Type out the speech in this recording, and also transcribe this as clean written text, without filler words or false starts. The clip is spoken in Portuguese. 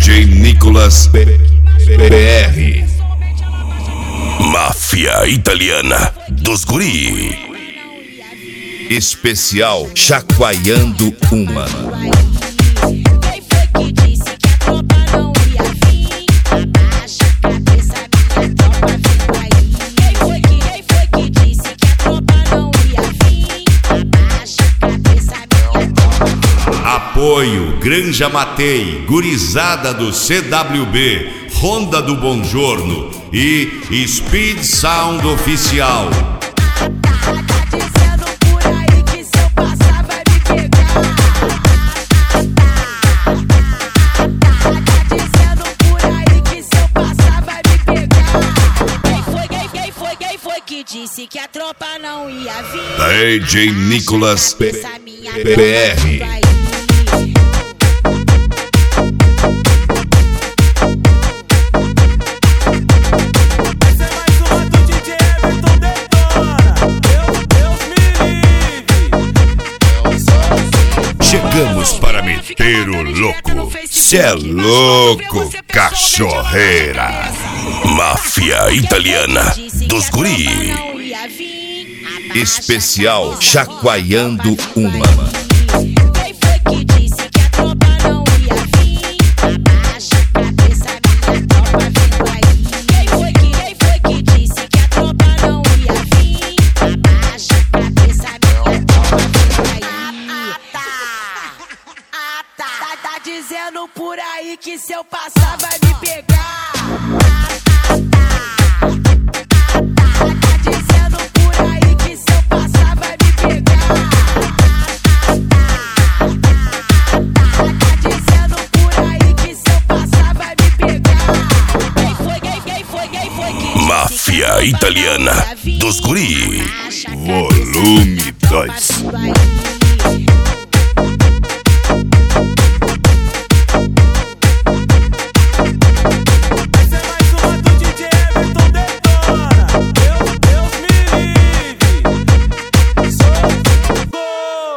DJ Nicolas BR. Máfia Italiana dos Guri. Especial Chacoalhando Uma. Apoio Granja Matei, Gurizada do CWB, Ronda do Bonjorno e Speed Sound Oficial. Disse que a tropa não ia vir. DJ Nicolas BR. Chegamos para meter o louco. Cê é louco, cachorreira. Máfia Italiana dos Guri. Especial Chacoalhando Uma. Quem foi que disse que a tropa não ia vir? Abaixa a cabeça, minha tropa vem aí. Quem foi que disse que a tropa não ia vir? Abaixa a cabeça, minha tropa vem aí. Tá dizendo por aí que se eu passar vai me pegar. Máfia Italiana dos Guri. Volume 2.